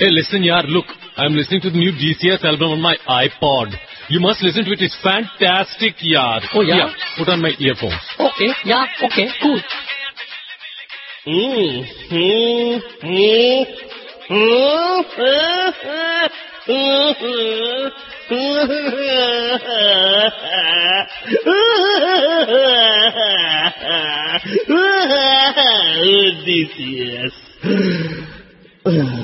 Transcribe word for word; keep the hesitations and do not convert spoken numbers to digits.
Hey, listen, yaar, look, I'm listening to the new D C S album on my iPod. You must listen to it. It's fantastic, yaar. Oh, yeah? Yeah, put on my earphones. Okay, yeah, okay, cool. Mm, mm, mm, mm, mm, D C S.